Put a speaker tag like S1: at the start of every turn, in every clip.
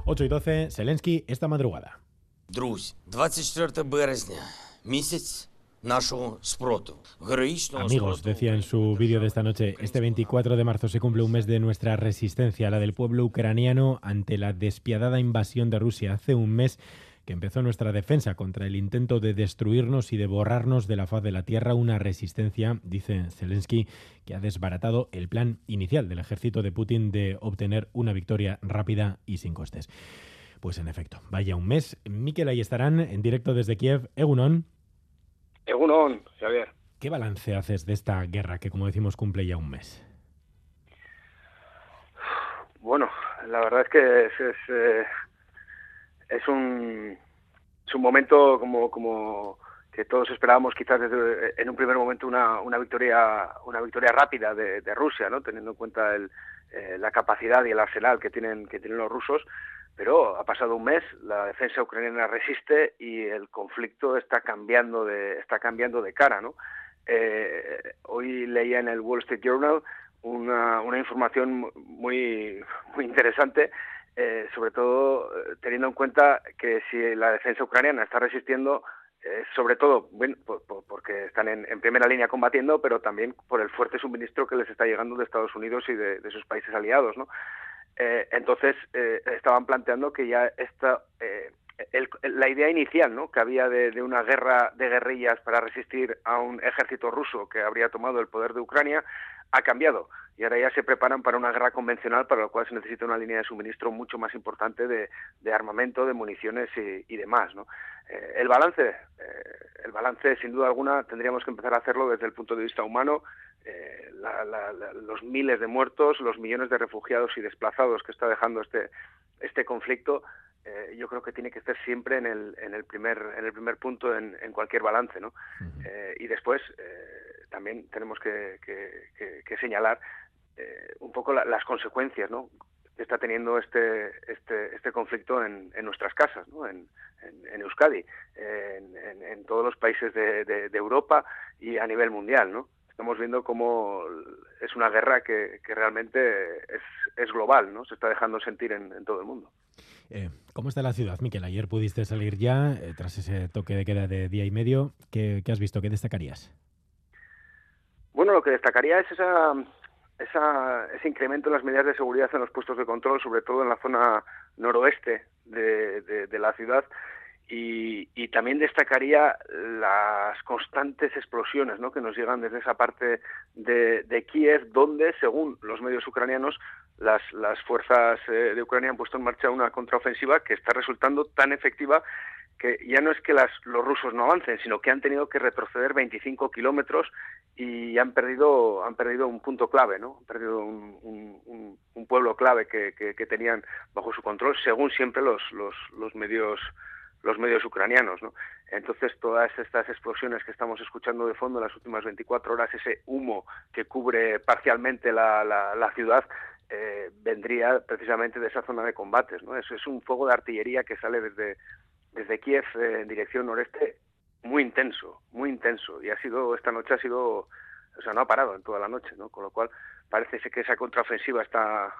S1: 8:12, Zelensky esta madrugada.
S2: Друзі, 24 березня, місяць нашого спротиву. Героїчного
S1: Amigos, decía en su vídeo de esta noche, este 24 de marzo se cumple un mes de nuestra resistencia, la del pueblo ucraniano, ante la despiadada invasión de Rusia. Hace un mes que empezó nuestra defensa contra el intento de destruirnos y de borrarnos de la faz de la tierra, una resistencia, dice Zelensky, que ha desbaratado el plan inicial del ejército de Putin de obtener una victoria rápida y sin costes. Pues en efecto, vaya un mes. Mikel, ahí estarán en directo desde Kiev. Egunon.
S3: Egunon, Javier.
S1: ¿Qué balance haces de esta guerra que, como decimos, cumple ya un mes?
S3: Bueno, la verdad es que es un momento como que todos esperábamos, quizás en un primer momento una victoria rápida de Rusia, ¿no? Teniendo en cuenta la capacidad y el arsenal que tienen los rusos. Pero ha pasado un mes, la defensa ucraniana resiste y el conflicto está cambiando de cara, ¿no? Hoy leía en el Wall Street Journal una información muy interesante, sobre todo teniendo en cuenta que si la defensa ucraniana está resistiendo, sobre todo bueno, porque están en primera línea combatiendo, pero también por el fuerte suministro que les está llegando de Estados Unidos y de sus países aliados, ¿no? Entonces estaban planteando que ya la idea inicial, ¿no?, que había de una guerra de guerrillas para resistir a un ejército ruso que habría tomado el poder de Ucrania ha cambiado y ahora ya se preparan para una guerra convencional, para la cual se necesita una línea de suministro mucho más importante de armamento, de municiones y demás, ¿no? El balance sin duda alguna tendríamos que empezar a hacerlo desde el punto de vista humano. Los miles de muertos, los millones de refugiados y desplazados que está dejando este conflicto, yo creo que tiene que estar siempre en el primer punto en cualquier balance, ¿no? Y después también tenemos que señalar un poco las consecuencias, ¿no?, que está teniendo este conflicto en nuestras casas, ¿no?, en Euskadi, en todos los países de Europa y a nivel mundial, ¿no? Estamos viendo cómo es una guerra que realmente es global, ¿no? Se está dejando sentir en todo el mundo.
S1: ¿Cómo está la ciudad, Mikel? Ayer pudiste salir ya, tras ese toque de queda de día y medio. ¿Qué has visto? ¿Qué destacarías?
S3: Bueno, lo que destacaría es ese incremento en las medidas de seguridad en los puestos de control, sobre todo en la zona noroeste de la ciudad. Y también destacaría las constantes explosiones, ¿no?, que nos llegan desde esa parte de Kiev, donde, según los medios ucranianos, las fuerzas de Ucrania han puesto en marcha una contraofensiva que está resultando tan efectiva que ya no es que los rusos no avancen, sino que han tenido que retroceder 25 kilómetros y han perdido un punto clave, ¿no? Han perdido un pueblo clave que tenían bajo su control, según siempre los medios ucranianos, ¿no? Entonces, todas estas explosiones que estamos escuchando de fondo en las últimas 24 horas, ese humo que cubre parcialmente la ciudad, vendría precisamente de esa zona de combates, ¿no? Es un fuego de artillería que sale desde Kiev en dirección noreste, muy intenso, y esta noche ha sido, o sea, no ha parado en toda la noche, ¿no? Con lo cual parece que esa contraofensiva está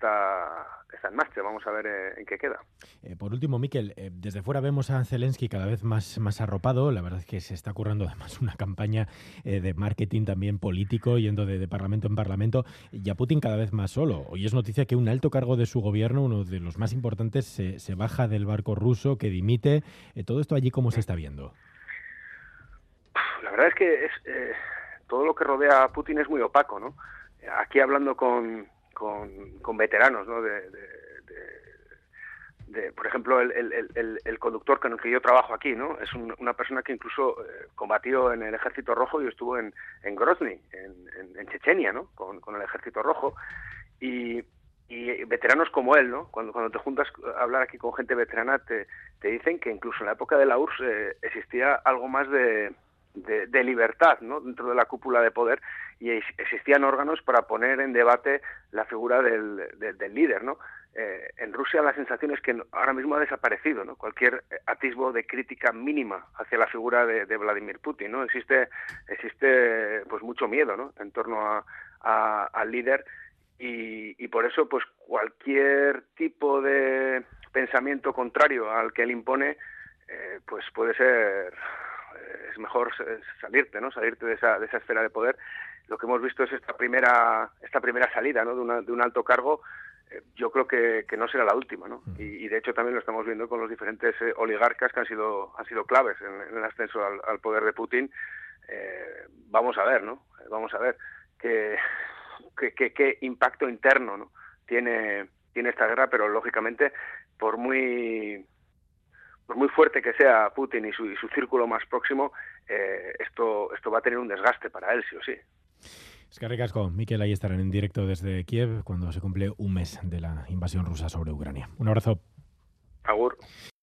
S3: en marcha. Vamos a ver en qué queda.
S1: Por último, Mikel, desde fuera vemos a Zelensky cada vez más arropado. La verdad es que se está currando además una campaña de marketing también político, yendo de parlamento en parlamento, y a Putin cada vez más solo. Hoy es noticia que un alto cargo de su gobierno, uno de los más importantes, se baja del barco ruso, que dimite. ¿Todo esto allí cómo se está viendo?
S3: La verdad es que todo lo que rodea a Putin es muy opaco, ¿no? Aquí hablando con veteranos, ¿no?, por ejemplo, el conductor con el que yo trabajo aquí, ¿no?, es una persona que incluso combatió en el Ejército Rojo y estuvo en Grozny, en Chechenia, ¿no?, con el Ejército Rojo, y veteranos como él, ¿no?, cuando te juntas a hablar aquí con gente veterana, te dicen que incluso en la época de la URSS existía algo más de libertad, ¿no?, dentro de la cúpula de poder, y existían órganos para poner en debate la figura del líder, ¿no? En Rusia la sensación es que ahora mismo ha desaparecido, ¿no?, cualquier atisbo de crítica mínima hacia la figura de Vladimir Putin, ¿no? Existe pues mucho miedo, ¿no?, en torno al líder, y por eso pues cualquier tipo de pensamiento contrario al que él impone, pues puede ser, es mejor salirte, ¿no? Salirte de esa esfera de poder. Lo que hemos visto es esta primera salida, ¿no? de un alto cargo. Yo creo que no será la última, ¿no? Y de hecho también lo estamos viendo con los diferentes oligarcas que han sido claves en el ascenso al poder de Putin. Vamos a ver, ¿no? Vamos a ver qué impacto interno, ¿no? tiene esta guerra, pero lógicamente por muy fuerte que sea Putin y su círculo más próximo, esto va a tener un desgaste para él, sí o sí.
S1: Es que ricasco, Mikel, ahí estarán en directo desde Kiev cuando se cumple un mes de la invasión rusa sobre Ucrania. Un abrazo.
S3: Agur.